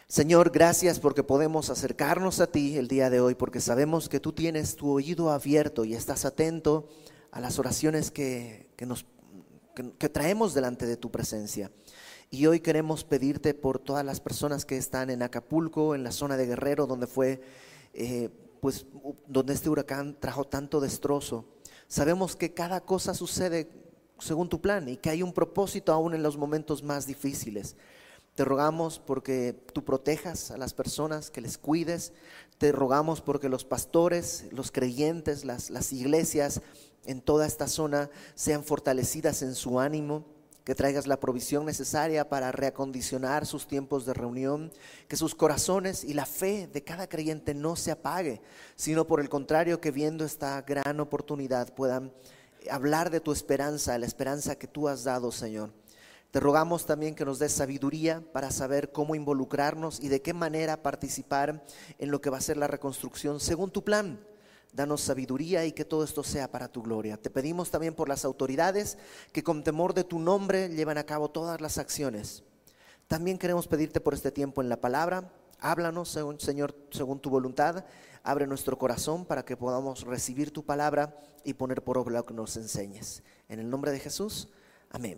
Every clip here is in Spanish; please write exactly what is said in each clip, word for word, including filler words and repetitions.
Señor, gracias porque podemos acercarnos a ti el día de hoy, porque sabemos que tú tienes tu oído abierto y estás atento a las oraciones que, que, nos, que, que traemos delante de tu presencia. Y hoy queremos pedirte por todas las personas que están en Acapulco, en la zona de Guerrero, donde fue, eh, pues, donde este huracán trajo tanto destrozo. Sabemos que cada cosa sucede según tu plan y que hay un propósito aún en los momentos más difíciles. Te rogamos porque tú protejas a las personas, que les cuides. Te rogamos porque los pastores, los creyentes, las, las iglesias en toda esta zona sean fortalecidas en su ánimo, que traigas la provisión necesaria para reacondicionar sus tiempos de reunión, que sus corazones y la fe de cada creyente no se apague, sino por el contrario, que viendo esta gran oportunidad puedan hablar de tu esperanza, la esperanza que tú has dado, Señor. Te rogamos también que nos des sabiduría para saber cómo involucrarnos y de qué manera participar en lo que va a ser la reconstrucción según tu plan. Danos sabiduría y que todo esto sea para tu gloria. Te pedimos también por las autoridades que con temor de tu nombre llevan a cabo todas las acciones. También queremos pedirte por este tiempo en la palabra. Háblanos, según, Señor, según tu voluntad. Abre nuestro corazón para que podamos recibir tu palabra y poner por obra lo que nos enseñes. En el nombre de Jesús, amén.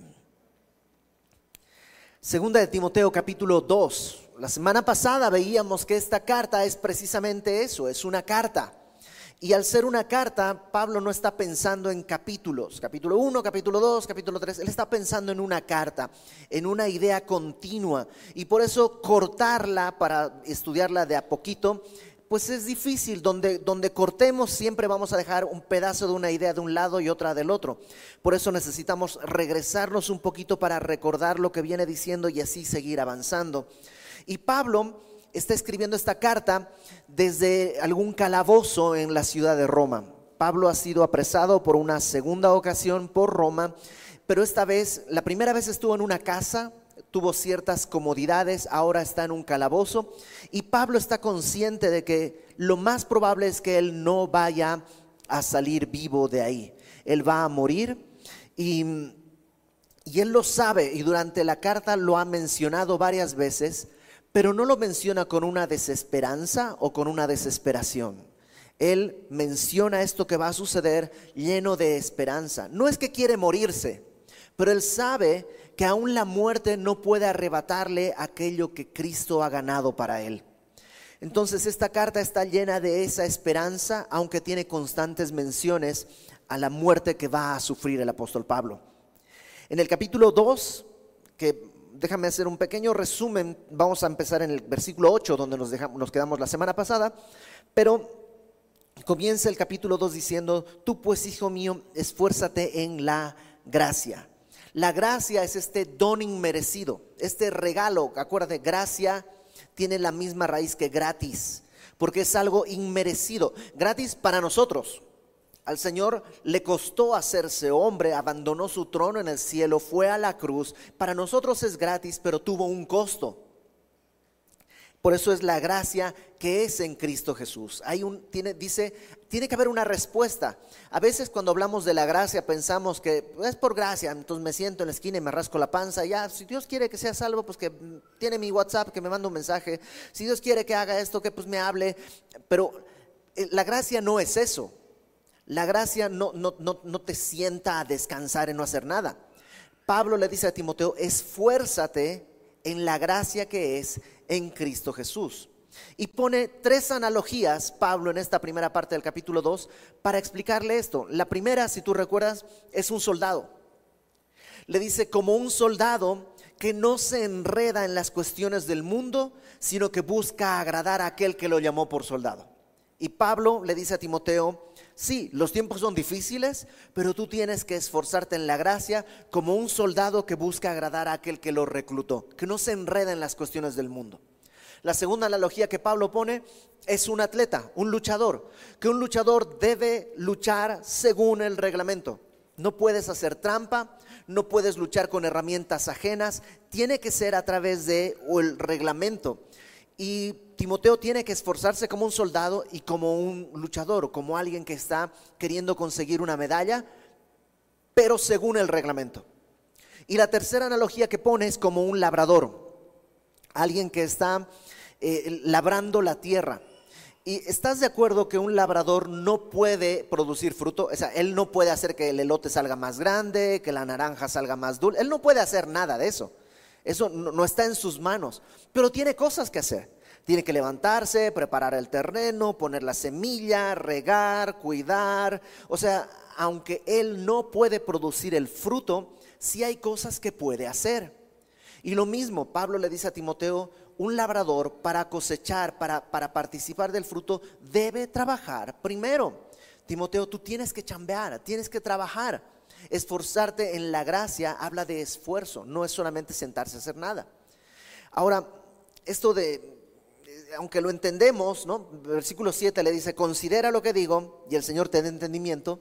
Segunda de Timoteo capítulo dos. La semana pasada veíamos que esta carta es precisamente eso, es una carta. Y al ser una carta, Pablo no está pensando en capítulos, capítulo uno, capítulo dos, capítulo tres, él está pensando en una carta, en una idea continua. Y por eso cortarla para estudiarla de a poquito, pues es difícil. Donde, donde cortemos siempre vamos a dejar un pedazo de una idea de un lado y otra del otro. Por eso necesitamos regresarnos un poquito para recordar lo que viene diciendo y así seguir avanzando. Y Pablo está escribiendo esta carta desde algún calabozo en la ciudad de Roma. Pablo ha sido apresado por una segunda ocasión por Roma, pero esta vez, la primera vez estuvo en una casa, tuvo ciertas comodidades, ahora está en un calabozo y Pablo está consciente de que lo más probable es que él no vaya a salir vivo de ahí. Él va a morir y, y él lo sabe, y durante la carta lo ha mencionado varias veces, pero no lo menciona con una desesperanza o con una desesperación. Él menciona esto que va a suceder lleno de esperanza. No es que quiere morirse, pero él sabe que aún la muerte no puede arrebatarle aquello que Cristo ha ganado para él. Entonces esta carta está llena de esa esperanza, aunque tiene constantes menciones a la muerte que va a sufrir el apóstol Pablo. En el capítulo dos, que déjame hacer un pequeño resumen, vamos a empezar en el versículo ocho, donde nos, dejamos, nos quedamos la semana pasada, pero comienza el capítulo dos diciendo: tú pues, hijo mío, esfuérzate en la gracia. La gracia es este don inmerecido, este regalo. Acuérdate, gracia tiene la misma raíz que gratis, porque es algo inmerecido. Gratis para nosotros. Al Señor le costó hacerse hombre, abandonó su trono en el cielo, fue a la cruz. Para nosotros es gratis, pero tuvo un costo. Por eso es la gracia que es en Cristo Jesús. Hay un, tiene, dice, tiene que haber una respuesta. A veces cuando hablamos de la gracia pensamos que es por gracia, entonces me siento en la esquina y me rasco la panza. Ya, si Dios quiere que sea salvo, pues que tiene mi WhatsApp, que me manda un mensaje. Si Dios quiere que haga esto, que pues me hable. Pero la gracia no es eso. La gracia no, no, no, no te sienta a descansar en no hacer nada. Pablo le dice a Timoteo: esfuérzate en la gracia que es en Cristo Jesús. Y pone tres analogías Pablo en esta primera parte del capítulo dos para explicarle esto. La primera, si tú recuerdas, es un soldado. Le dice: como un soldado que no se enreda en las cuestiones del mundo, sino que busca agradar a aquel que lo llamó por soldado. Y Pablo le dice a Timoteo: sí, los tiempos son difíciles, pero tú tienes que esforzarte en la gracia como un soldado que busca agradar a aquel que lo reclutó, que no se enreda en las cuestiones del mundo. La segunda analogía que Pablo pone es un atleta, un luchador, que un luchador debe luchar según el reglamento. No puedes hacer trampa, no puedes luchar con herramientas ajenas, tiene que ser a través de el reglamento. Y Timoteo tiene que esforzarse como un soldado y como un luchador, como alguien que está queriendo conseguir una medalla, pero según el reglamento. Y la tercera analogía que pone es como un labrador. alguien que está eh, labrando la tierra. ¿Y estás de acuerdo que un labrador no puede producir fruto? O sea, él no puede hacer que el elote salga más grande, que la naranja salga más dulce. Él no puede hacer nada de eso. Eso no, no está en sus manos. Pero tiene cosas que hacer. Tiene que levantarse, preparar el terreno, poner la semilla, regar, cuidar. O sea, aunque él no puede producir el fruto, sí hay cosas que puede hacer. Y lo mismo, Pablo le dice a Timoteo, un labrador para cosechar, para, para participar del fruto, debe trabajar primero. Timoteo, tú tienes que chambear, tienes que trabajar. Esforzarte en la gracia habla de esfuerzo, no es solamente sentarse a hacer nada. Ahora, esto de, aunque lo entendemos, ¿no? Versículo siete le dice, considera lo que digo y el Señor te dé entendimiento.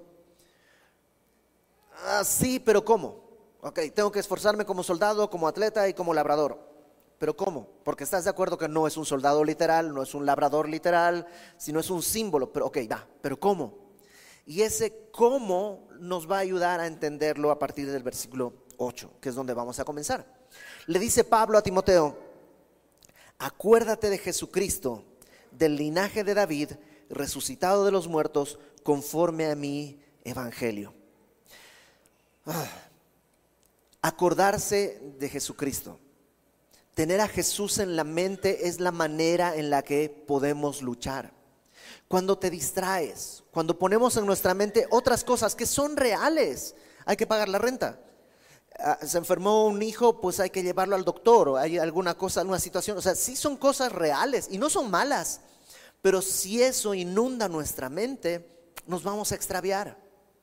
Ah, sí, pero ¿cómo? Ok, tengo que esforzarme como soldado, como atleta y como labrador. ¿Pero cómo? Porque estás de acuerdo que no es un soldado literal, no es un labrador literal, sino es un símbolo. Pero ok, va, pero ¿cómo? Y ese cómo nos va a ayudar a entenderlo a partir del versículo ocho, que es donde vamos a comenzar. Le dice Pablo a Timoteo, acuérdate de Jesucristo, del linaje de David, resucitado de los muertos, conforme a mi evangelio. Ah, acordarse de Jesucristo. Tener a Jesús en la mente es la manera en la que podemos luchar. Cuando te distraes, cuando ponemos en nuestra mente otras cosas que son reales, hay que pagar la renta. Se enfermó un hijo, pues hay que llevarlo al doctor, o hay alguna cosa, alguna situación. O sea, sí son cosas reales y no son malas, pero si eso inunda nuestra mente, nos vamos a extraviar.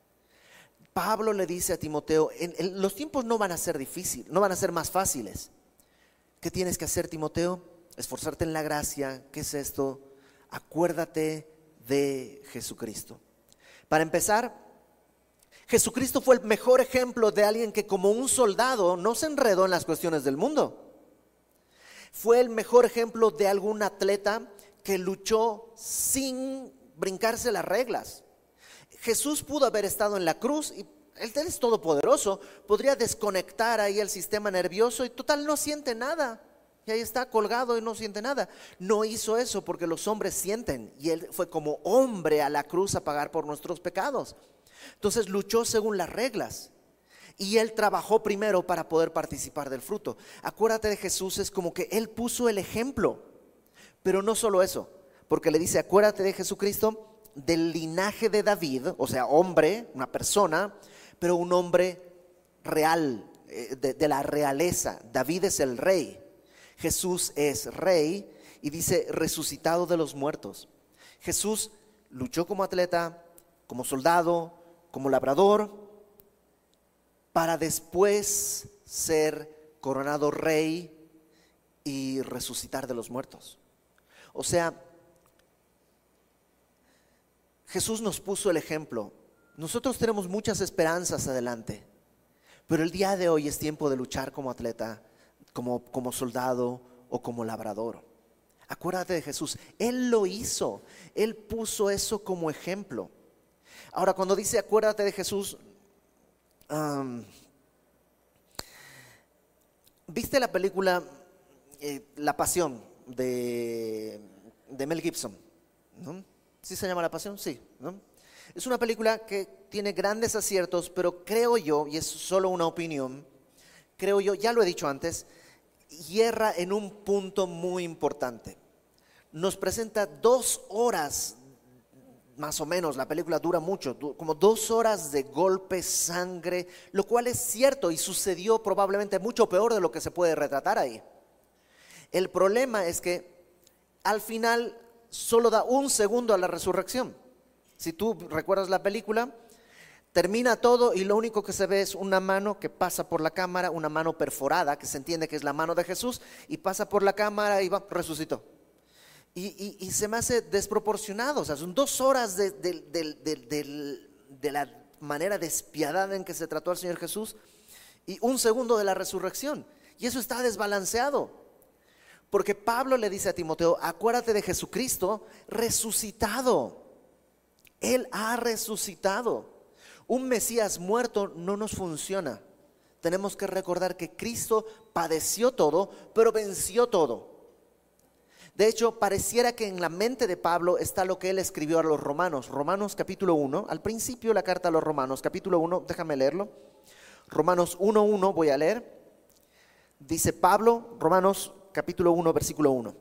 Pablo le dice a Timoteo, en, en, los tiempos no van a ser difíciles, no van a ser más fáciles. ¿Qué tienes que hacer, Timoteo? Esforzarte en la gracia. ¿Qué es esto? Acuérdate de Jesucristo. Para empezar, Jesucristo fue el mejor ejemplo de alguien que como un soldado no se enredó en las cuestiones del mundo. Fue el mejor ejemplo de algún atleta que luchó sin brincarse las reglas. Jesús pudo haber estado en la cruz y Él es todopoderoso, podría desconectar ahí el sistema nervioso y total no siente nada. Y ahí está colgado y no siente nada. No hizo eso porque los hombres sienten y Él fue como hombre a la cruz a pagar por nuestros pecados. Entonces luchó según las reglas y Él trabajó primero para poder participar del fruto. Acuérdate de Jesús, es como que Él puso el ejemplo. Pero no solo eso, porque le dice acuérdate de Jesucristo, del linaje de David, o sea hombre, una persona, pero un hombre real, de, de la realeza. David es el rey, Jesús es rey y dice resucitado de los muertos. Jesús luchó como atleta, como soldado, como labrador, para después ser coronado rey y resucitar de los muertos. O sea, Jesús nos puso el ejemplo. Nosotros tenemos muchas esperanzas adelante, pero el día de hoy es tiempo de luchar como atleta, como, como soldado o como labrador. Acuérdate de Jesús, Él lo hizo, Él puso eso como ejemplo. Ahora, cuando dice acuérdate de Jesús, um, ¿viste la película eh, La Pasión de, de Mel Gibson? ¿No? ¿Sí se llama La Pasión? Sí, ¿no? Es una película que tiene grandes aciertos, pero creo yo, y es solo una opinión, creo yo, ya lo he dicho antes, hierra en un punto muy importante. Nos presenta dos horas, más o menos, la película dura mucho, como dos horas de golpes, sangre, lo cual es cierto y sucedió probablemente mucho peor de lo que se puede retratar ahí. El problema es que al final solo da un segundo a la resurrección. Si tú recuerdas la película, termina todo y lo único que se ve es una mano que pasa por la cámara, una mano perforada, que se entiende que es la mano de Jesús, y pasa por la cámara y va, resucitó. Y, y, y se me hace desproporcionado, o sea, son dos horas de, de, de, de, de, de la manera despiadada en que se trató al Señor Jesús y un segundo de la resurrección. Y eso está desbalanceado. Porque Pablo le dice a Timoteo, acuérdate de Jesucristo resucitado. Él ha resucitado. Un Mesías muerto no nos funciona. Tenemos que recordar que Cristo padeció todo, pero venció todo. De hecho, pareciera que en la mente de Pablo está lo que él escribió a los romanos. Romanos capítulo uno, al principio la carta a los romanos, capítulo uno, déjame leerlo. Romanos uno uno voy a leer. Dice Pablo, Romanos capítulo uno, versículo uno.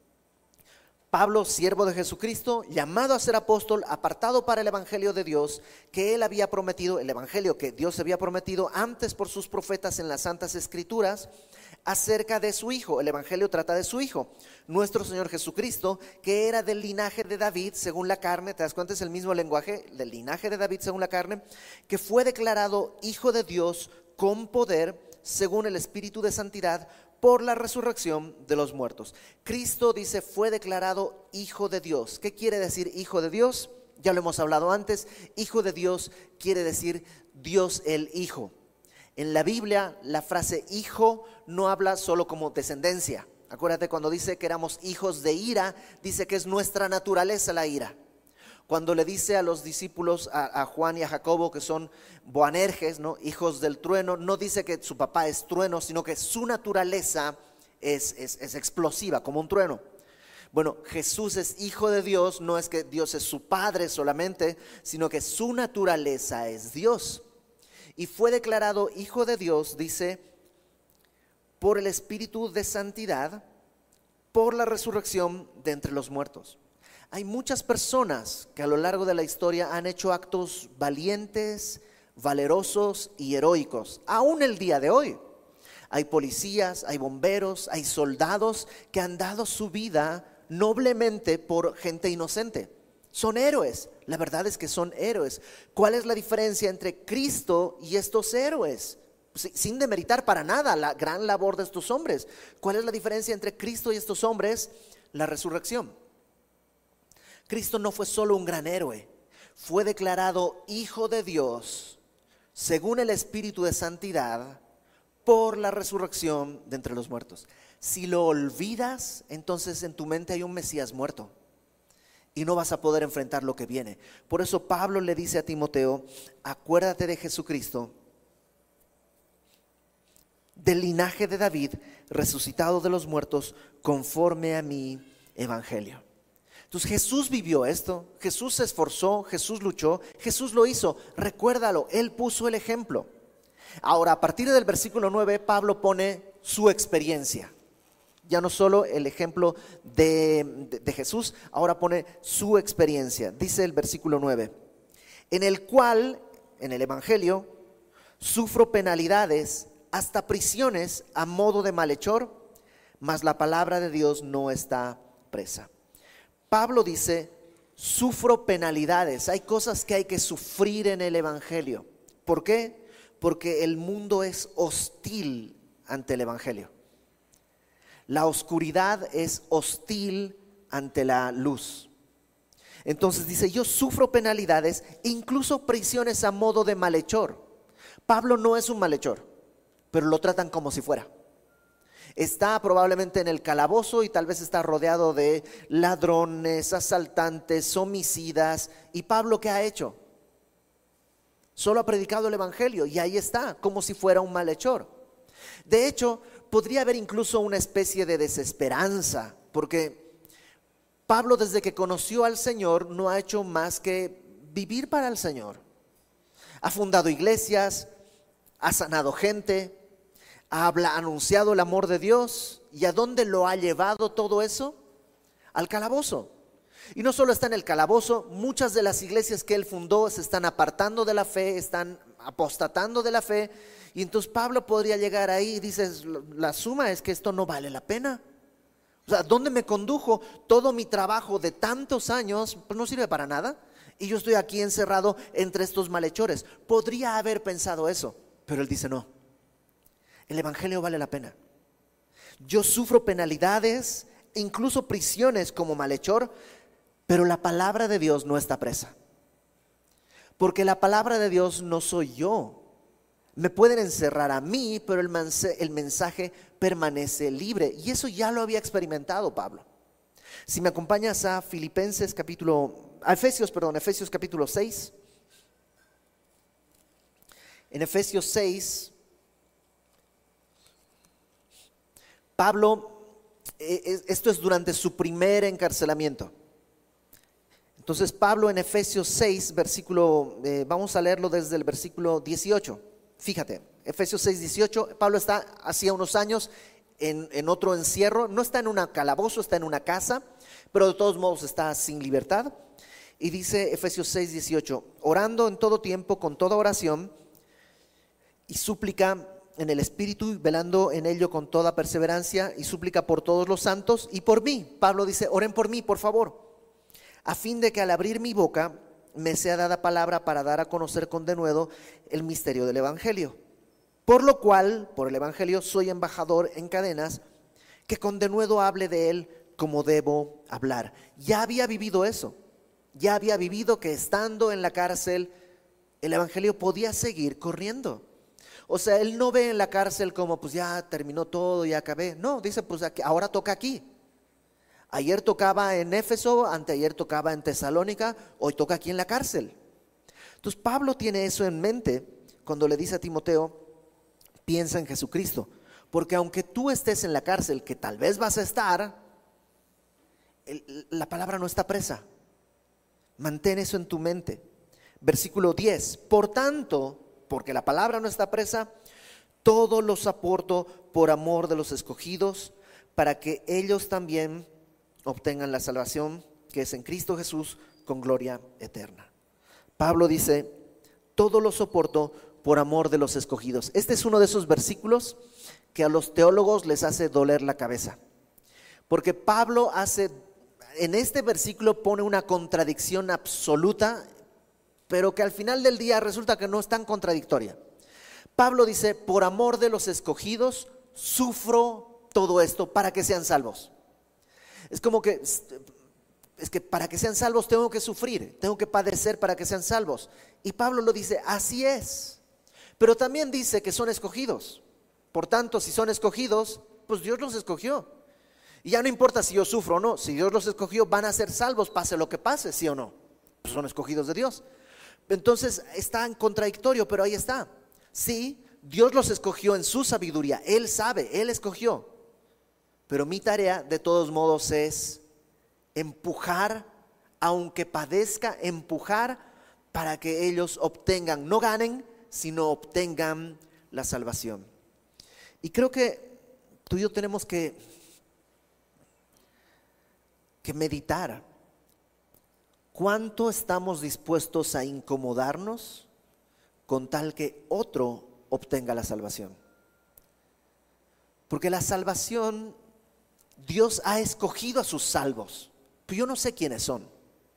Pablo, siervo de Jesucristo, llamado a ser apóstol, apartado para el evangelio de Dios, que él había prometido, el evangelio que Dios había prometido antes por sus profetas en las santas escrituras, acerca de su hijo. El evangelio trata de su hijo, nuestro Señor Jesucristo, que era del linaje de David según la carne. ¿Te das cuenta? Es el mismo lenguaje, del linaje de David según la carne, que fue declarado hijo de Dios con poder según el Espíritu de santidad, por la resurrección de los muertos. Cristo, dice, fue declarado hijo de Dios. ¿Qué quiere decir hijo de Dios? Ya lo hemos hablado antes. Hijo de Dios quiere decir Dios el Hijo. En la Biblia, la frase hijo no habla solo como descendencia. Acuérdate, cuando dice que éramos hijos de ira, dice que es nuestra naturaleza la ira. Cuando le dice a los discípulos, a, a Juan y a Jacobo, que son Boanerges, ¿no?, hijos del trueno, no dice que su papá es trueno, sino que su naturaleza es, es, es explosiva, como un trueno. Bueno, Jesús es hijo de Dios, no es que Dios es su padre solamente, sino que su naturaleza es Dios. Y fue declarado hijo de Dios, dice, por el Espíritu de santidad, por la resurrección de entre los muertos. Hay muchas personas que a lo largo de la historia han hecho actos valientes, valerosos y heroicos, aún el día de hoy. Hay policías, hay bomberos, hay soldados que han dado su vida noblemente por gente inocente. Son héroes, la verdad es que son héroes. ¿Cuál es la diferencia entre Cristo y estos héroes? Sin demeritar para nada la gran labor de estos hombres. ¿Cuál es la diferencia entre Cristo y estos hombres? La resurrección. Cristo no fue solo un gran héroe, fue declarado hijo de Dios según el Espíritu de santidad por la resurrección de entre los muertos. Si lo olvidas, entonces en tu mente hay un Mesías muerto y no vas a poder enfrentar lo que viene. Por eso Pablo le dice a Timoteo, acuérdate de Jesucristo, del linaje de David, resucitado de los muertos, conforme a mi evangelio. Entonces Jesús vivió esto, Jesús se esforzó, Jesús luchó, Jesús lo hizo, recuérdalo, Él puso el ejemplo. Ahora, a partir del versículo nueve, Pablo pone su experiencia. Ya no solo el ejemplo de, de, de Jesús, ahora pone su experiencia. Dice el versículo nueve, en el cual, en el evangelio, sufro penalidades, hasta prisiones a modo de malhechor, mas la palabra de Dios no está presa. Pablo dice, sufro penalidades, hay cosas que hay que sufrir en el evangelio. ¿Por qué? Porque el mundo es hostil ante el evangelio. La oscuridad es hostil ante la luz. Entonces dice, yo sufro penalidades, incluso prisiones a modo de malhechor. Pablo no es un malhechor, pero lo tratan como si fuera. Está probablemente en el calabozo y tal vez está rodeado de ladrones, asaltantes, homicidas. ¿Y Pablo qué ha hecho? Solo ha predicado el evangelio y ahí está, como si fuera un malhechor. De hecho, podría haber incluso una especie de desesperanza, porque Pablo, desde que conoció al Señor, no ha hecho más que vivir para el Señor. Ha fundado iglesias, ha sanado gente, ha anunciado el amor de Dios. ¿Y a dónde lo ha llevado todo eso? Al calabozo. Y no solo está en el calabozo, muchas de las iglesias que él fundó se están apartando de la fe, están apostatando de la fe. Y entonces Pablo podría llegar ahí y dices, la suma es que esto no vale la pena. O sea, ¿dónde me condujo todo mi trabajo de tantos años? Pues no sirve para nada. Y yo estoy aquí encerrado entre estos malhechores. Podría haber pensado eso, pero él dice no. El evangelio vale la pena. Yo sufro penalidades, incluso prisiones como malhechor, pero la palabra de Dios no está presa. Porque la palabra de Dios no soy yo. Me pueden encerrar a mí, pero el mensaje permanece libre. Y eso ya lo había experimentado Pablo. Si me acompañas a Filipenses capítulo, a Efesios, perdón, Efesios capítulo seis. En Efesios seis, Pablo Esto es durante su primer encarcelamiento. Entonces Pablo en Efesios seis, versículo, eh, vamos a leerlo desde el versículo dieciocho. Fíjate, Efesios seis, dieciocho, Pablo está hacía unos años en, en otro encierro, no está en un calabozo, está en una casa, pero de todos modos está sin libertad. Y dice Efesios seis, dieciocho, orando en todo tiempo con toda oración y súplica en el Espíritu, y velando en ello con toda perseverancia y súplica por todos los santos y por mí. Pablo dice, oren por mí, por favor, a fin de que al abrir mi boca me sea dada palabra para dar a conocer con denuedo el misterio del Evangelio. Por lo cual, por el Evangelio, soy embajador en cadenas, que con denuedo hable de él como debo hablar. Ya había vivido eso, ya había vivido que estando en la cárcel, el Evangelio podía seguir corriendo. O sea, él no ve en la cárcel como pues ya terminó todo, ya acabé. No, dice pues ahora toca aquí. Ayer tocaba en Éfeso, anteayer tocaba en Tesalónica, hoy toca aquí en la cárcel. Entonces Pablo tiene eso en mente cuando le dice a Timoteo, piensa en Jesucristo. Porque aunque tú estés en la cárcel, que tal vez vas a estar, el, la palabra no está presa. Mantén eso en tu mente. Versículo diez, por tanto, porque la palabra no está presa, todo lo soporto por amor de los escogidos, para que ellos también obtengan la salvación que es en Cristo Jesús con gloria eterna. Pablo dice, todo lo soporto por amor de los escogidos. Este es uno de esos versículos que a los teólogos les hace doler la cabeza, porque Pablo hace, en este versículo pone una contradicción absoluta, pero que al final del día resulta que no es tan contradictoria. Pablo dice, por amor de los escogidos sufro todo esto para que sean salvos. Es como que, es que para que sean salvos tengo que sufrir, tengo que padecer para que sean salvos. Y Pablo lo dice, así es. Pero también dice que son escogidos. Por tanto, si son escogidos, pues Dios los escogió. Y ya no importa si yo sufro o no, si Dios los escogió, van a ser salvos, pase lo que pase, sí o no. Pues son escogidos de Dios. Entonces está en contradictorio, pero ahí está. Sí, Dios los escogió en su sabiduría, Él sabe, Él escogió. Pero mi tarea de todos modos es empujar, aunque padezca, empujar para que ellos obtengan, no ganen, sino obtengan la salvación. Y creo que tú y yo tenemos que, que meditar. ¿Cuánto estamos dispuestos a incomodarnos con tal que otro obtenga la salvación? Porque la salvación, Dios ha escogido a sus salvos, pero yo no sé quiénes son.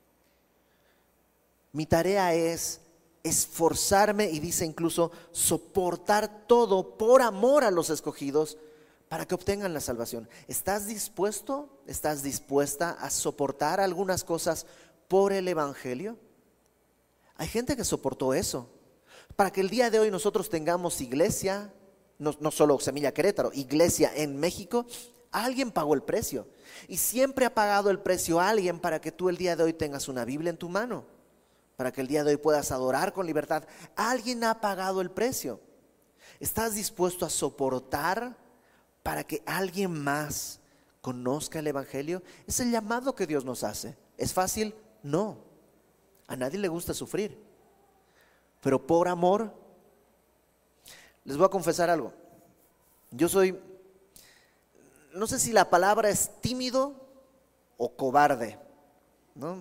Mi tarea es esforzarme, y dice incluso soportar todo por amor a los escogidos para que obtengan la salvación. ¿Estás dispuesto? ¿Estás dispuesta a soportar algunas cosas por el Evangelio? Hay gente que soportó eso para que el día de hoy nosotros tengamos iglesia, no, no solo Semilla Querétaro, iglesia en México. Alguien pagó el precio, y siempre ha pagado el precio a alguien para que tú el día de hoy tengas una Biblia en tu mano, para que el día de hoy puedas adorar con libertad. Alguien ha pagado el precio. ¿Estás dispuesto a soportar para que alguien más conozca el Evangelio? Es el llamado que Dios nos hace. ¿Es fácil? No. A nadie le gusta sufrir, pero por amor. Les voy a confesar algo. Yo soy, no sé si la palabra es tímido o cobarde, ¿no?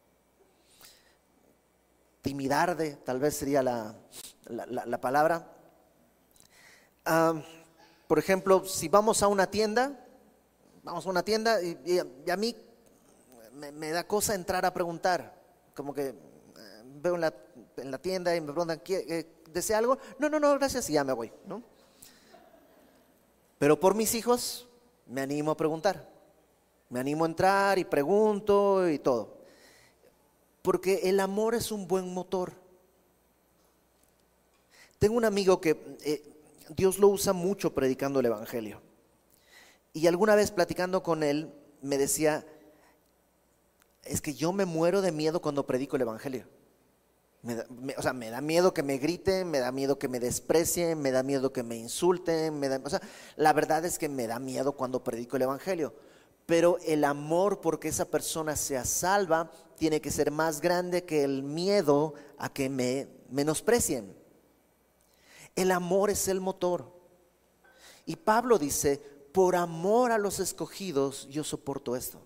Timidarde, tal vez sería la, la, la, la palabra. Uh, por ejemplo, si vamos a una tienda, vamos a una tienda y, y, y a mí me, me da cosa entrar a preguntar, como que eh, veo en la, en la tienda y me preguntan, ¿desea algo? No, no, no, gracias, y ya me voy, ¿no? Pero por mis hijos me animo a preguntar, me animo a entrar y pregunto y todo. Porque el amor es un buen motor. Tengo un amigo que eh, Dios lo usa mucho predicando el Evangelio. Y alguna vez platicando con él me decía, es que yo me muero de miedo cuando predico el Evangelio. Me da, me, o sea, me da miedo que me griten, me da miedo que me desprecien, me da miedo que me insulten, me da, o sea, la verdad es que me da miedo cuando predico el evangelio. Pero el amor porque esa persona sea salva tiene que ser más grande que el miedo a que me menosprecien. El amor es el motor. Y Pablo dice, por amor a los escogidos yo soporto esto.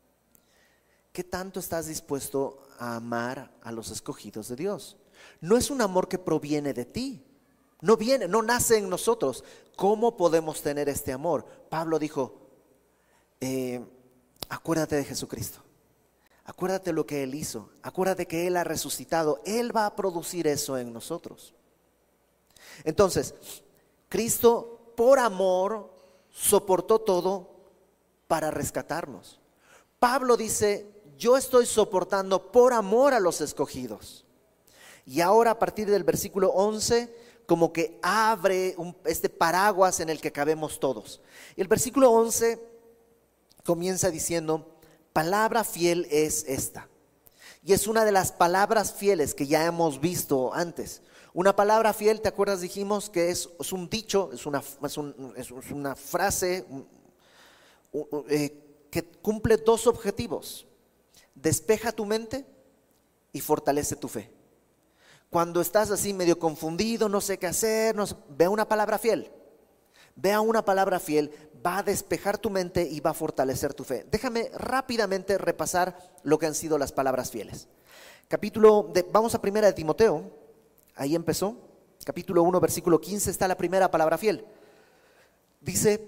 ¿Qué tanto estás dispuesto a amar a los escogidos de Dios? No es un amor que proviene de ti. No viene, no nace en nosotros. ¿Cómo podemos tener este amor? Pablo dijo, Eh, acuérdate de Jesucristo, acuérdate lo que Él hizo, acuérdate que Él ha resucitado, Él va a producir eso en nosotros. Entonces, Cristo por amor soportó todo para rescatarnos. Pablo dice, yo estoy soportando por amor a los escogidos. Y ahora a partir del versículo once, como que abre un, este paraguas en el que cabemos todos. Y el versículo once comienza diciendo, palabra fiel es esta. Y es una de las palabras fieles que ya hemos visto antes. Una palabra fiel, ¿te acuerdas? Dijimos que es, es un dicho, es una, es un, es una frase un, un, eh, que cumple dos objetivos. Despeja tu mente y fortalece tu fe. Cuando estás así medio confundido, no sé qué hacer, no sé, ve una palabra fiel. Vea una palabra fiel, va a despejar tu mente y va a fortalecer tu fe. Déjame rápidamente repasar lo que han sido las palabras fieles. Capítulo de, vamos a primera de Timoteo, ahí empezó. Capítulo uno, versículo quince, está la primera palabra fiel. Dice,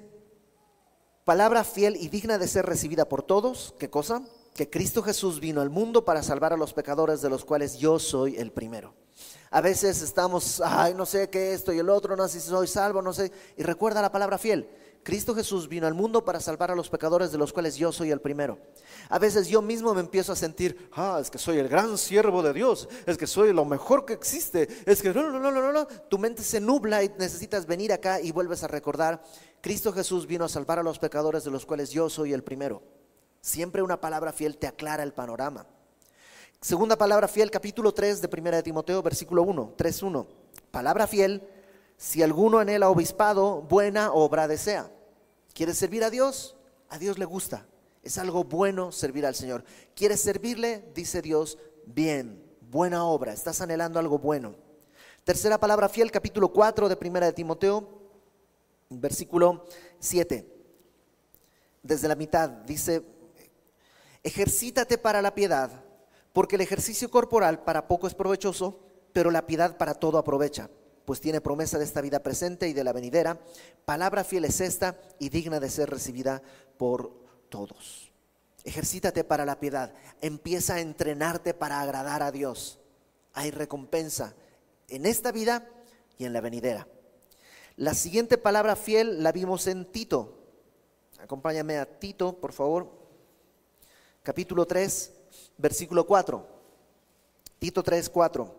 palabra fiel y digna de ser recibida por todos. ¿Qué cosa? Que Cristo Jesús vino al mundo para salvar a los pecadores, de los cuales yo soy el primero. A veces estamos, ay, no sé qué esto y el otro, no sé si soy salvo, no sé. Y recuerda la palabra fiel. Cristo Jesús vino al mundo para salvar a los pecadores, de los cuales yo soy el primero. A veces yo mismo me empiezo a sentir, ah, es que soy el gran siervo de Dios, es que soy lo mejor que existe, es que no, no, no, no, no. Tu mente se nubla y necesitas venir acá y vuelves a recordar, Cristo Jesús vino a salvar a los pecadores, de los cuales yo soy el primero. Siempre una palabra fiel te aclara el panorama. Segunda palabra fiel, capítulo tres de primera de Timoteo, versículo uno, tres uno. Palabra fiel, si alguno anhela obispado, buena obra desea. ¿Quieres servir a Dios? A Dios le gusta. Es algo bueno servir al Señor. ¿Quieres servirle? Dice Dios, bien, buena obra. Estás anhelando algo bueno. Tercera palabra fiel, capítulo cuatro de primera de Timoteo, versículo siete. Desde la mitad dice, ejercítate para la piedad, porque el ejercicio corporal para poco es provechoso, pero la piedad para todo aprovecha, pues tiene promesa de esta vida presente y de la venidera. Palabra fiel es esta y digna de ser recibida por todos. Ejercítate para la piedad, empieza a entrenarte para agradar a Dios. Hay recompensa en esta vida y en la venidera. La siguiente palabra fiel la vimos en Tito. Acompáñame a Tito, por favor. Capítulo tres, versículo cuatro. Tito tres, cuatro.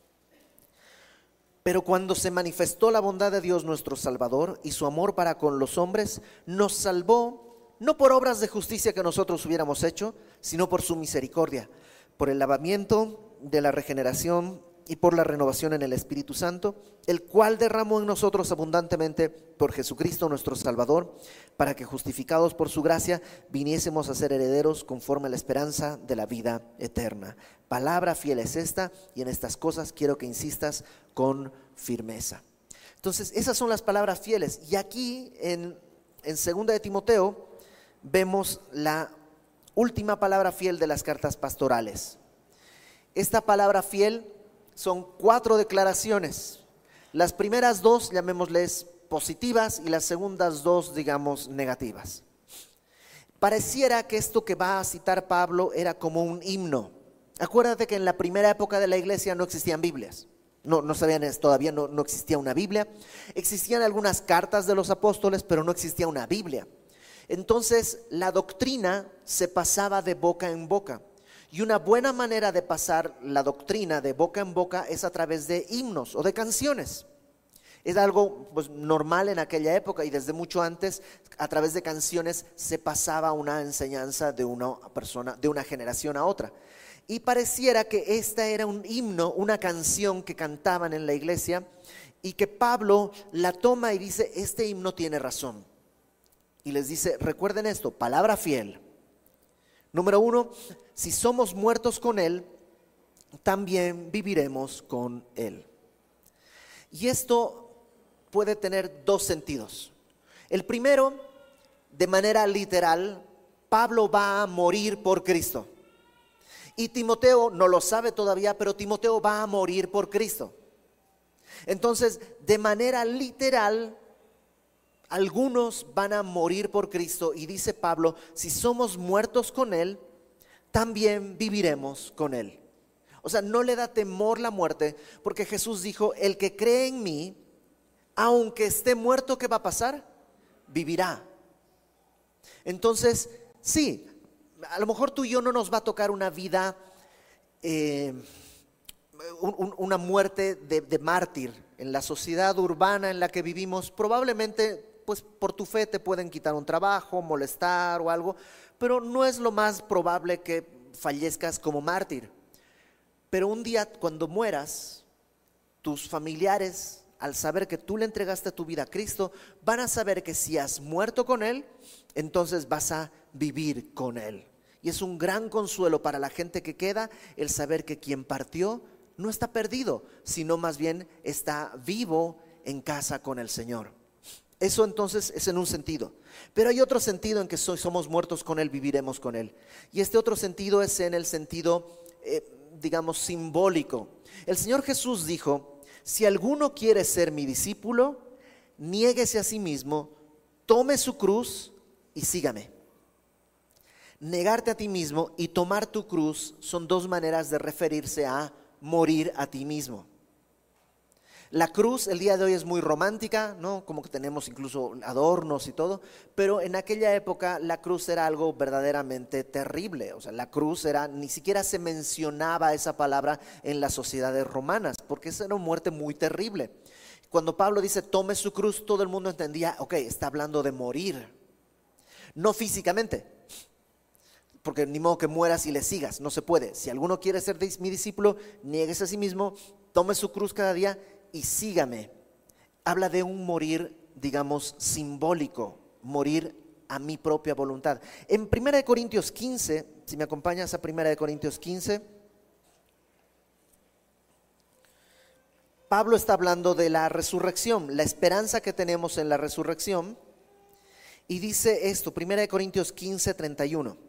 Pero cuando se manifestó la bondad de Dios nuestro Salvador y su amor para con los hombres, nos salvó no por obras de justicia que nosotros hubiéramos hecho, sino por su misericordia, por el lavamiento de la regeneración y por la renovación en el Espíritu Santo, el cual derramó en nosotros abundantemente por Jesucristo nuestro Salvador, para que justificados por su gracia viniésemos a ser herederos conforme a la esperanza de la vida eterna. Palabra fiel es esta, y en estas cosas quiero que insistas con firmeza. Entonces, esas son las palabras fieles. Y aquí en, en segunda de Timoteo vemos la última palabra fiel de las cartas pastorales. Esta palabra fiel son cuatro declaraciones. Las primeras dos, llamémosles positivas, y las segundas dos, digamos, negativas. Pareciera que esto que va a citar Pablo era como un himno. Acuérdate que en la primera época de la iglesia no existían Biblias. No, no sabían, todavía no, no existía una Biblia. Existían algunas cartas de los apóstoles, pero no existía una Biblia. Entonces la doctrina se pasaba de boca en boca. Y una buena manera de pasar la doctrina de boca en boca es a través de himnos o de canciones. Es algo pues, normal en aquella época, y desde mucho antes a través de canciones se pasaba una enseñanza de una persona, de una generación a otra. Y pareciera que esta era un himno, una canción que cantaban en la iglesia y que Pablo la toma y dice, este himno tiene razón. Y les dice, recuerden esto, palabra fiel. Número uno, si somos muertos con Él, también viviremos con Él. Y esto puede tener dos sentidos. El primero, de manera literal, Pablo va a morir por Cristo. Y Timoteo no lo sabe todavía, pero Timoteo va a morir por Cristo. Entonces, de manera literal, algunos van a morir por Cristo y dice Pablo, si somos muertos con Él, también viviremos con Él. O sea, no le da temor la muerte, porque Jesús dijo, el que cree en mí, aunque esté muerto, ¿qué va a pasar? Vivirá. Entonces, sí, a lo mejor tú y yo no nos va a tocar una vida, eh, un, un, una muerte de, de mártir. En la sociedad urbana en la que vivimos, probablemente pues por tu fe te pueden quitar un trabajo, molestar o algo, pero no es lo más probable que fallezcas como mártir. Pero un día cuando mueras, tus familiares, al saber que tú le entregaste tu vida a Cristo, van a saber que si has muerto con Él, entonces vas a vivir con Él. Y es un gran consuelo para la gente que queda el saber que quien partió no está perdido, sino más bien está vivo en casa con el Señor. Eso entonces es en un sentido. Pero hay otro sentido en que somos muertos con Él, viviremos con Él. Y este otro sentido es en el sentido, eh, digamos, simbólico. El Señor Jesús dijo, si alguno quiere ser mi discípulo, niéguese a sí mismo, tome su cruz y sígame. Negarte a ti mismo y tomar tu cruz son dos maneras de referirse a morir a ti mismo. La cruz el día de hoy es muy romántica, ¿no? Como que tenemos incluso adornos y todo, pero en aquella época la cruz era algo verdaderamente terrible. O sea, la cruz era, ni siquiera se mencionaba esa palabra en las sociedades romanas, porque esa era una muerte muy terrible. Cuando Pablo dice tome su cruz, todo el mundo entendía, ok, está hablando de morir, no físicamente, porque ni modo que mueras y le sigas, no se puede. Si alguno quiere ser mi discípulo, niéguese a sí mismo, tome su cruz cada día y sígame. Habla de un morir, digamos, simbólico, morir a mi propia voluntad. En primera de Corintios quince, si me acompañas a primera de Corintios quince, Pablo está hablando de la resurrección, la esperanza que tenemos en la resurrección, y dice esto, primera de Corintios quince, treinta y uno.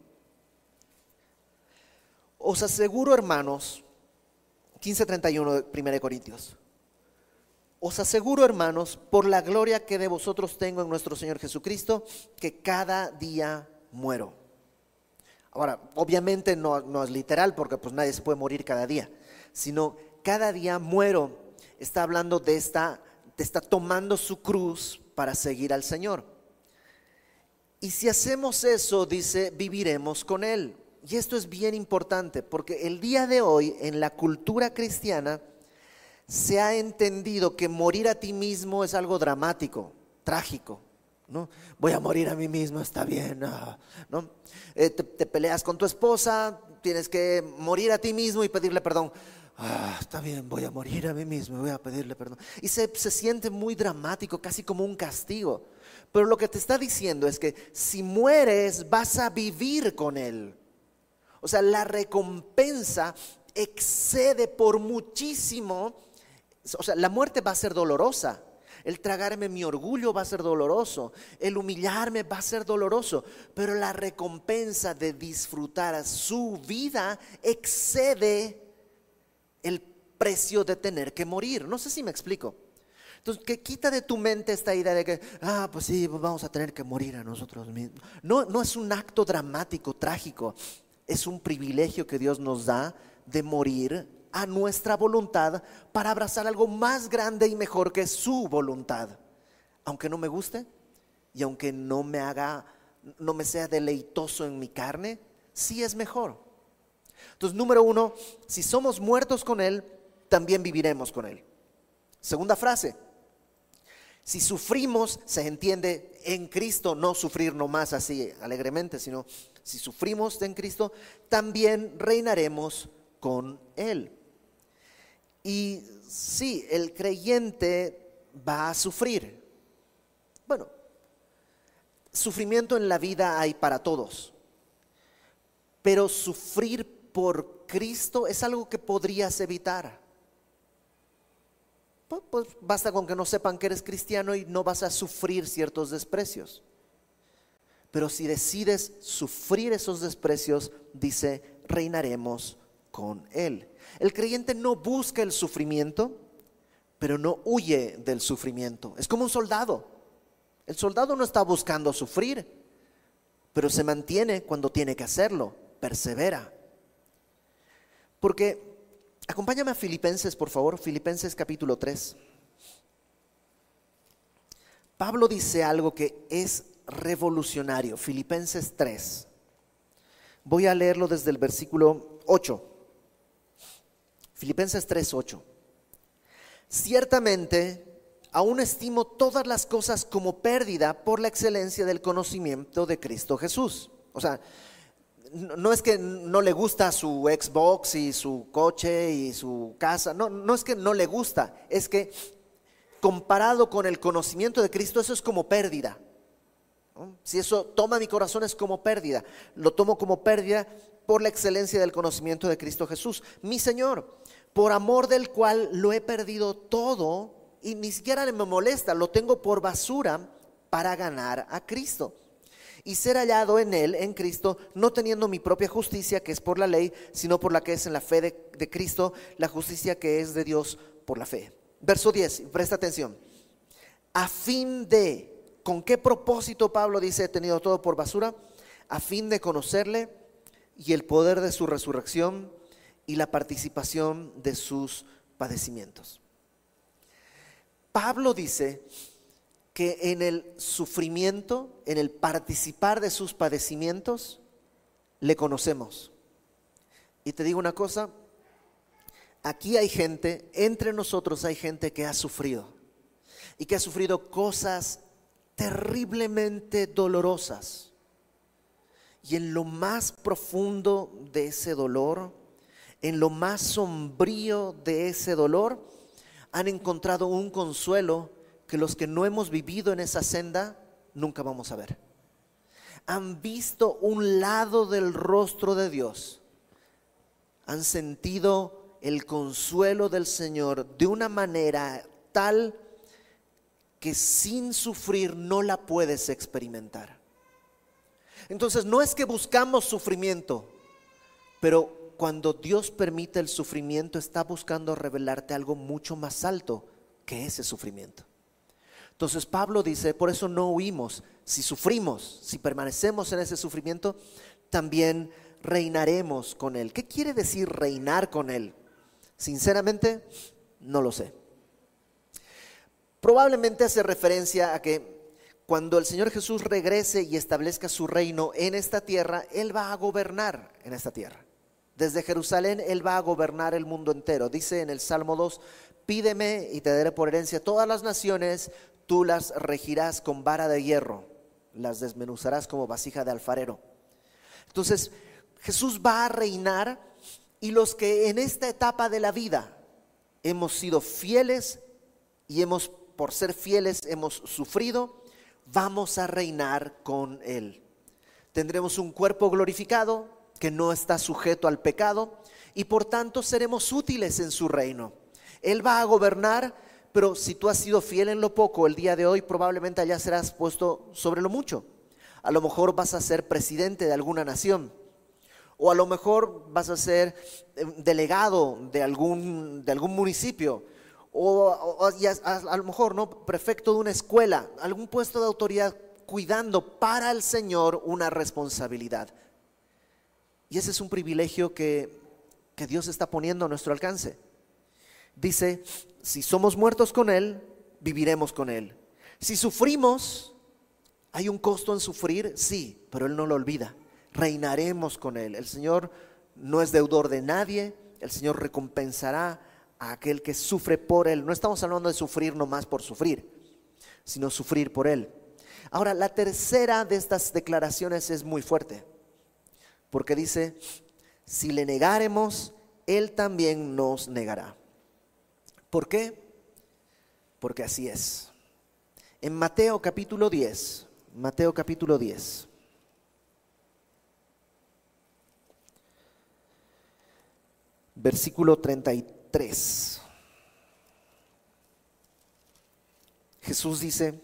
Os aseguro, hermanos, quince, treinta y uno de primera de Corintios. Os aseguro, hermanos, por la gloria que de vosotros tengo en nuestro Señor Jesucristo, que cada día muero. Ahora, obviamente no, no es literal, porque pues nadie se puede morir cada día, sino cada día muero. Está hablando de esta, de está tomando su cruz para seguir al Señor. Y si hacemos eso, dice, viviremos con Él. Y esto es bien importante, porque el día de hoy en la cultura cristiana se ha entendido que morir a ti mismo es algo dramático, trágico, ¿no? Voy a morir a mí mismo, está bien, no, ¿no? Eh, te, te peleas con tu esposa, tienes que morir a ti mismo y pedirle perdón. Ah, está bien, voy a morir a mí mismo, voy a pedirle perdón. Y se, se siente muy dramático, casi como un castigo. Pero lo que te está diciendo es que si mueres vas a vivir con Él. O sea, la recompensa excede por muchísimo. O sea, la muerte va a ser dolorosa. El tragarme mi orgullo va a ser doloroso. El humillarme va a ser doloroso. Pero la recompensa de disfrutar su vida excede el precio de tener que morir. No sé si me explico. Entonces, que quita de tu mente esta idea de que, ah, pues sí, vamos a tener que morir a nosotros mismos. No, no es un acto dramático, trágico. Es un privilegio que Dios nos da de morir a nuestra voluntad para abrazar algo más grande y mejor que su voluntad. Aunque no me guste y aunque no me haga, no me sea deleitoso en mi carne, sí es mejor. Entonces, número uno, si somos muertos con Él, también viviremos con Él. Segunda frase, Si sufrimos, se entiende en Cristo, no sufrir nomás así alegremente, sino si sufrimos en Cristo, también reinaremos con Él. Y sí, el creyente va a sufrir. Bueno, sufrimiento en la vida hay para todos, pero sufrir por Cristo es algo que podrías evitar. Pues, pues basta con que no sepan que eres cristiano y no vas a sufrir ciertos desprecios. Pero si decides sufrir esos desprecios, dice, reinaremos con Él. El creyente no busca el sufrimiento, pero no huye del sufrimiento. Es como un soldado. El soldado no está buscando sufrir, pero se mantiene cuando tiene que hacerlo, persevera. Porque, acompáñame a Filipenses, por favor, Filipenses capítulo tres. Pablo dice algo que es revolucionario, Filipenses tres. Voy a leerlo desde el versículo ocho. Filipenses tres, ocho. Ciertamente, aún estimo todas las cosas como pérdida por la excelencia del conocimiento de Cristo Jesús. O sea, no es que no le gusta su Xbox y su coche y su casa, no, no es que no le gusta, es que comparado con el conocimiento de Cristo, eso es como pérdida, ¿no? Si eso toma mi corazón es como pérdida, lo tomo como pérdida por la excelencia del conocimiento de Cristo Jesús, mi Señor, por amor del cual lo he perdido todo y ni siquiera me molesta, lo tengo por basura para ganar a Cristo y ser hallado en Él, en Cristo, no teniendo mi propia justicia que es por la ley, sino por la que es en la fe de, de Cristo, la justicia que es de Dios por la fe. Verso diez, presta atención. A fin de, ¿con qué propósito Pablo dice he tenido todo por basura? A fin de conocerle y el poder de su resurrección y la participación de sus padecimientos. Pablo dice que en el sufrimiento, en el participar de sus padecimientos, le conocemos. Y te digo una cosa, aquí hay gente, entre nosotros hay gente que ha sufrido y que ha sufrido cosas terriblemente dolorosas. Y en lo más profundo de ese dolor, en lo más sombrío de ese dolor, han encontrado un consuelo que los que no hemos vivido en esa senda nunca vamos a ver. Han visto un lado del rostro de Dios, han sentido el consuelo del Señor de una manera tal que sin sufrir no la puedes experimentar. Entonces no es que buscamos sufrimiento, pero cuando Dios permite el sufrimiento está buscando revelarte algo mucho más alto que ese sufrimiento. Entonces Pablo dice, por eso no huimos. Si sufrimos, si permanecemos en ese sufrimiento, también reinaremos con Él. ¿Qué quiere decir reinar con Él? Sinceramente, no lo sé. Probablemente hace referencia a que cuando el Señor Jesús regrese y establezca su reino en esta tierra, Él va a gobernar en esta tierra. Desde Jerusalén Él va a gobernar el mundo entero. Dice en el Salmo dos, pídeme y te daré por herencia todas las naciones, tú las regirás con vara de hierro, las desmenuzarás como vasija de alfarero. Entonces Jesús va a reinar y los que en esta etapa de la vida hemos sido fieles y hemos, por ser fieles, hemos sufrido, vamos a reinar con Él. Tendremos un cuerpo glorificado que no está sujeto al pecado y por tanto seremos útiles en su reino. Él va a gobernar, pero si tú has sido fiel en lo poco el día de hoy, probablemente allá serás puesto sobre lo mucho. A lo mejor vas a ser presidente de alguna nación, o a lo mejor vas a ser delegado de algún, de algún municipio, o, o a, a, a lo mejor no prefecto de una escuela, algún puesto de autoridad cuidando para el Señor una responsabilidad. Y ese es un privilegio que, que Dios está poniendo a nuestro alcance. Dice, si somos muertos con Él, viviremos con Él. Si sufrimos, ¿hay un costo en sufrir? Sí, pero Él no lo olvida. Reinaremos con Él. El Señor no es deudor de nadie. El Señor recompensará a aquel que sufre por Él. No estamos hablando de sufrir nomás por sufrir. sino sufrir por Él. Ahora, la tercera de estas declaraciones es muy fuerte, porque dice, si le negáremos, Él también nos negará. ¿Por qué? Porque así es. En Mateo capítulo diez, Mateo capítulo diez. Versículo treinta y tres. Jesús dice,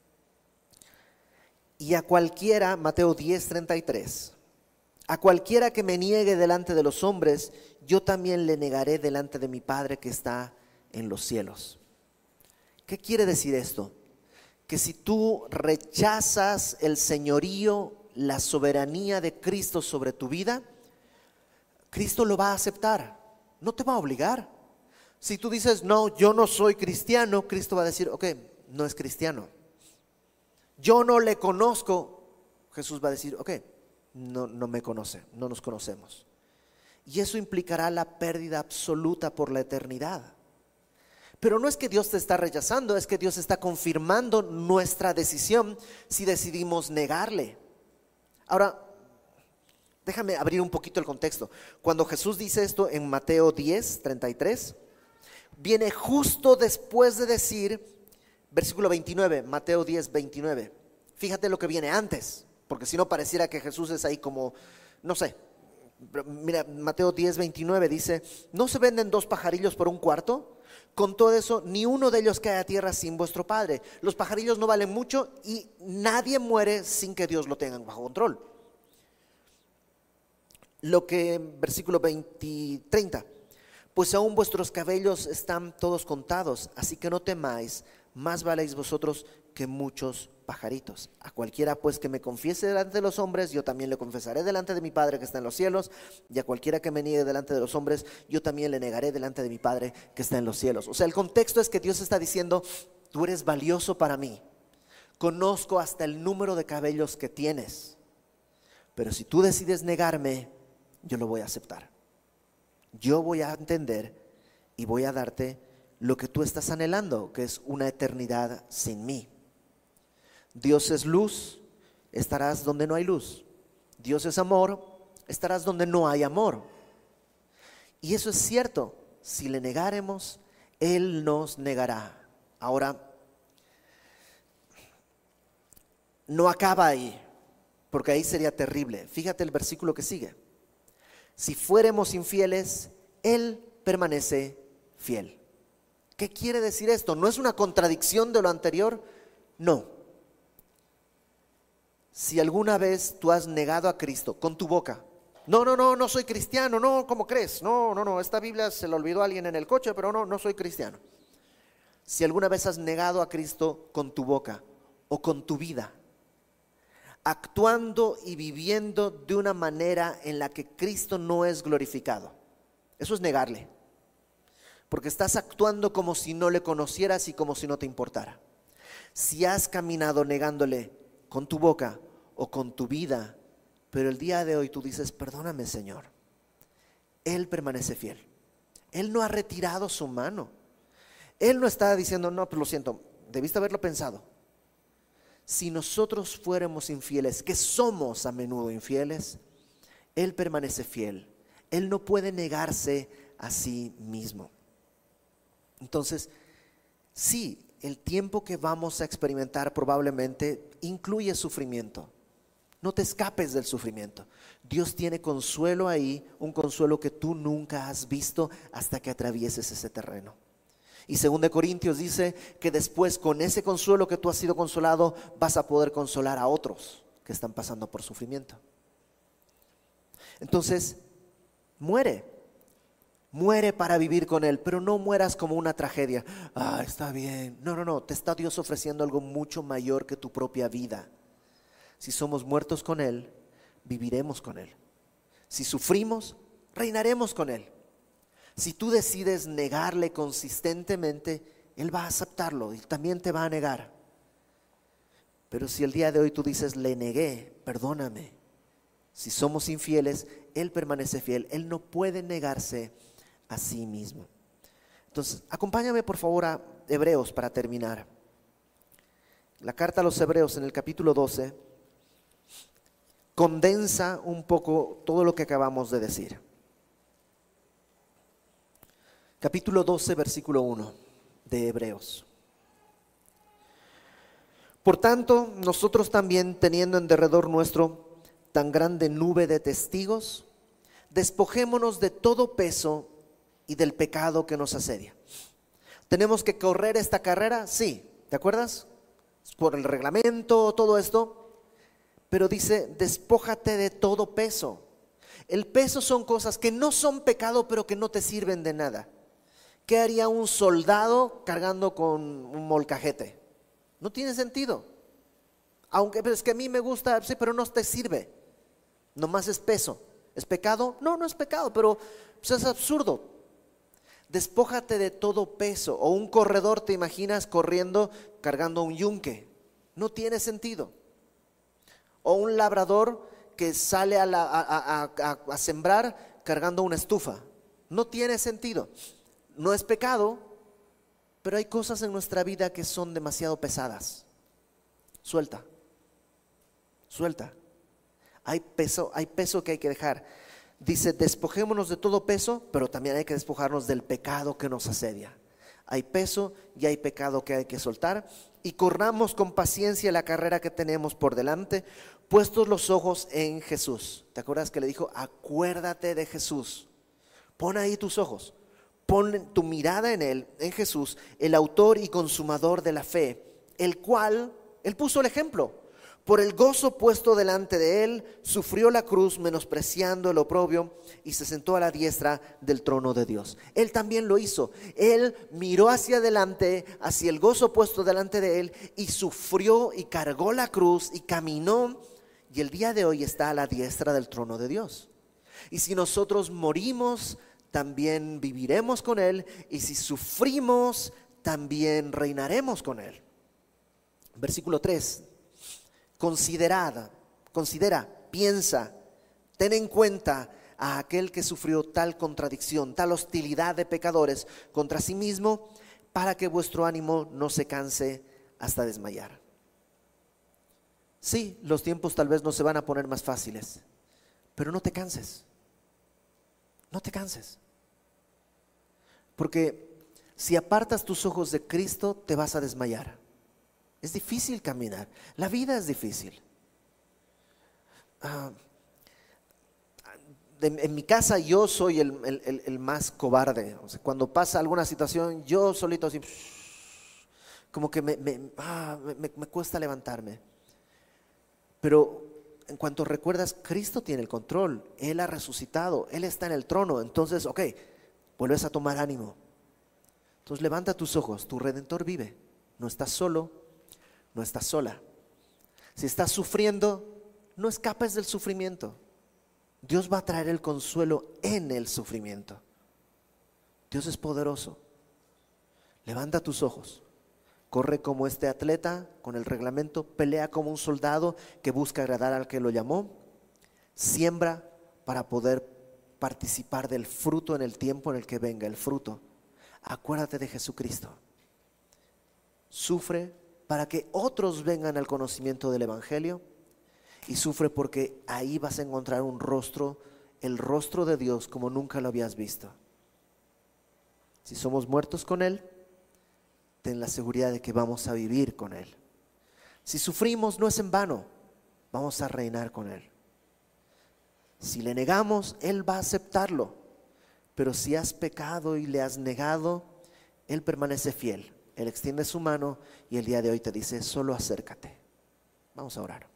y a cualquiera, Mateo diez, treinta y tres, a cualquiera que me niegue delante de los hombres, yo también le negaré delante de mi Padre que está en los cielos. ¿Qué quiere decir esto? Que si tú rechazas el señorío, la soberanía de Cristo sobre tu vida, Cristo lo va a aceptar, no te va a obligar. Si tú dices, no, yo no soy cristiano, Cristo va a decir, ok, no es cristiano. Yo no le conozco, Jesús va a decir, ok, no, no me conoce, no nos conocemos. Y eso implicará la pérdida absoluta por la eternidad. Pero no es que Dios te está rechazando, es que Dios está confirmando nuestra decisión si decidimos negarle. Ahora, déjame abrir un poquito el contexto. Cuando Jesús dice esto en Mateo diez, treinta y tres, viene justo después de decir, versículo veintinueve, Mateo diez, veintinueve. Fíjate lo que viene antes, porque si no pareciera que Jesús es ahí como, no sé. Mira, Mateo diez, veintinueve dice, ¿no se venden dos pajarillos por un cuarto? Con todo eso, ni uno de ellos cae a tierra sin vuestro Padre. Los pajarillos no valen mucho y nadie muere sin que Dios lo tenga bajo control. Lo que, versículo veinte, treinta, pues aún vuestros cabellos están todos contados, así que no temáis, más valéis vosotros que muchos pajaritos. A cualquiera pues que me confiese delante de los hombres, yo también le confesaré delante de mi Padre que está en los cielos, y a cualquiera que me niegue delante de los hombres, yo también le negaré delante de mi Padre que está en los cielos. O sea, el contexto es que Dios está diciendo, tú eres valioso para mí, conozco hasta el número de cabellos que tienes, pero si tú decides negarme, yo lo voy a aceptar. Yo voy a entender y voy a darte lo que tú estás anhelando, que es una eternidad sin mí. Dios es luz, estarás donde no hay luz. Dios es amor, estarás donde no hay amor. Y eso es cierto, si le negáremos, Él nos negará. Ahora, no acaba ahí, porque ahí sería terrible. Fíjate el versículo que sigue. Si fuéramos infieles, Él permanece fiel. ¿Qué quiere decir esto? ¿No es una contradicción de lo anterior? No. Si alguna vez tú has negado a Cristo con tu boca, no, no, no, no soy cristiano, no, ¿cómo crees? No, no, no, esta Biblia se la olvidó a alguien en el coche, pero no, no soy cristiano. Si alguna vez has negado a Cristo con tu boca o con tu vida, actuando y viviendo de una manera en la que Cristo no es glorificado, eso es negarle, porque estás actuando como si no le conocieras y como si no te importara. Si has caminado negándole con tu boca o con tu vida, pero el día de hoy tú dices, perdóname Señor, Él permanece fiel. Él no ha retirado su mano. Él no está diciendo, no, pues lo siento, debiste haberlo pensado. Si nosotros fuéramos infieles, que somos a menudo infieles, Él permanece fiel. Él no puede negarse a sí mismo. Entonces, sí, el tiempo que vamos a experimentar probablemente incluye sufrimiento. No te escapes del sufrimiento. Dios tiene consuelo ahí, un consuelo que tú nunca has visto hasta que atravieses ese terreno. Y segundo de Corintios dice que después con ese consuelo que tú has sido consolado, vas a poder consolar a otros que están pasando por sufrimiento. Entonces, muere. Muere para vivir con Él, pero no mueras como una tragedia. Ah, está bien. No, no, no. Te está Dios ofreciendo algo mucho mayor que tu propia vida. Si somos muertos con Él, viviremos con Él. Si sufrimos, reinaremos con Él. Si tú decides negarle consistentemente, Él va a aceptarlo y también te va a negar. Pero si el día de hoy tú dices, le negué, perdóname. Si somos infieles, Él permanece fiel. Él no puede negarse a sí mismo. Entonces, acompáñame por favor a Hebreos para terminar. la carta a los Hebreos en el capítulo doce condensa un poco todo lo que acabamos de decir. Capítulo doce, versículo uno de Hebreos. Por tanto, nosotros también, teniendo en derredor nuestro tan grande nube de testigos, despojémonos de todo peso y del pecado que nos asedia. ¿Tenemos que correr esta carrera? Sí, ¿te acuerdas? Por el reglamento, todo esto. Pero dice, despójate de todo peso. El peso son cosas que no son pecado, pero que no te sirven de nada. ¿Qué haría un soldado cargando con un molcajete? No tiene sentido. Aunque es que a mí me gusta, sí, pero no te sirve. Nomás es peso. ¿Es pecado? No, no es pecado, pero pues, es absurdo. Despójate de todo peso. O un corredor, ¿te imaginas corriendo cargando un yunque? No tiene sentido. O un labrador que sale a, la, a, a, a, a sembrar cargando una estufa. No tiene sentido. No es pecado, pero hay cosas en nuestra vida que son demasiado pesadas. Suelta, suelta. Hay peso, hay peso que hay que dejar. Dice, despojémonos de todo peso, pero también hay que despojarnos del pecado que nos asedia. Hay peso y hay pecado que hay que soltar. Y corramos con paciencia la carrera que tenemos por delante, puestos los ojos en Jesús. ¿Te acuerdas que le dijo, acuérdate de Jesús? Pon ahí tus ojos. Pon tu mirada en Él, en Jesús, el autor y consumador de la fe, el cual, Él puso el ejemplo. Por el gozo puesto delante de Él, sufrió la cruz, menospreciando el oprobio, y se sentó a la diestra del trono de Dios. Él también lo hizo. Él miró hacia adelante, hacia el gozo puesto delante de Él, y sufrió y cargó la cruz y caminó, y el día de hoy está a la diestra del trono de Dios. Y si nosotros morimos, también viviremos con Él, y si sufrimos, también reinaremos con Él. Versículo tres. Considerad, considera, piensa, ten en cuenta a aquel que sufrió tal contradicción, tal hostilidad de pecadores contra sí mismo, para que vuestro ánimo no se canse hasta desmayar. Sí, los tiempos tal vez no se van a poner más fáciles, pero no te canses. No te canses. Porque si apartas tus ojos de Cristo, te vas a desmayar. Es difícil caminar. La vida es difícil. Ah, de, en mi casa yo soy el, el, el, el más cobarde. O sea, cuando pasa alguna situación, yo solito así, como que me, me, ah, me, me cuesta levantarme. Pero en cuanto recuerdas, Cristo tiene el control. Él ha resucitado, Él está en el trono. Entonces, ok, vuelves a tomar ánimo. Entonces levanta tus ojos, tu Redentor vive. No estás solo, no estás sola. Si estás sufriendo, no escapes del sufrimiento. Dios va a traer el consuelo en el sufrimiento. Dios es poderoso. Levanta tus ojos. Corre como este atleta con el reglamento, pelea como un soldado que busca agradar al que lo llamó, siembra para poder participar del fruto en el tiempo en el que venga el fruto. Acuérdate de Jesucristo. Sufre para que otros vengan al conocimiento del Evangelio, y sufre porque ahí vas a encontrar un rostro, el rostro de Dios como nunca lo habías visto. Si somos muertos con Él, ten la seguridad de que vamos a vivir con Él. Si sufrimos, no es en vano, vamos a reinar con Él. Si le negamos, Él va a aceptarlo. Pero si has pecado y le has negado, Él permanece fiel. Él extiende su mano y el día de hoy te dice, solo acércate. Vamos a orar.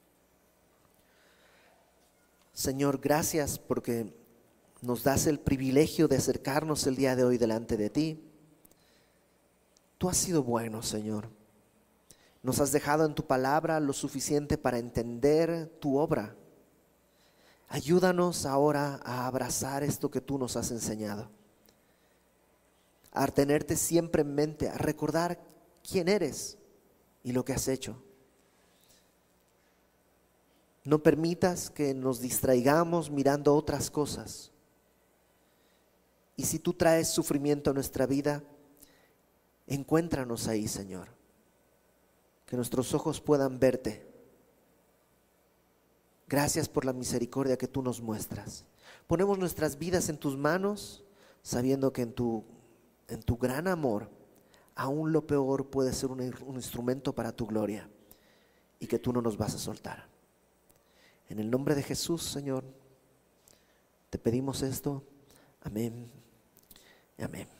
Señor, gracias porque nos das el privilegio de acercarnos el día de hoy delante de ti. Tú has sido bueno, Señor. Nos has dejado en tu palabra lo suficiente para entender tu obra. Ayúdanos ahora a abrazar esto que tú nos has enseñado, a tenerte siempre en mente, a recordar quién eres y lo que has hecho. No permitas que nos distraigamos mirando otras cosas. Y si tú traes sufrimiento a nuestra vida, encuéntranos ahí, Señor. que nuestros ojos puedan verte. Gracias por la misericordia que tú nos muestras. Ponemos nuestras vidas en tus manos, sabiendo que en tu, en tu gran amor, aún lo peor puede ser un, un instrumento para tu gloria, y que tú no nos vas a soltar. En el nombre de Jesús, Señor, te pedimos esto. Amén y amén.